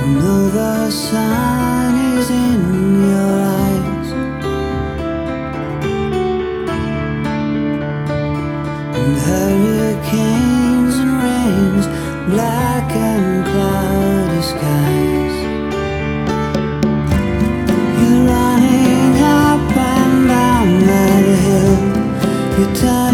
know the sun is in your eyes, and hurricanes and rains, black and cloudy skies. You're running up and down that hill, you're turning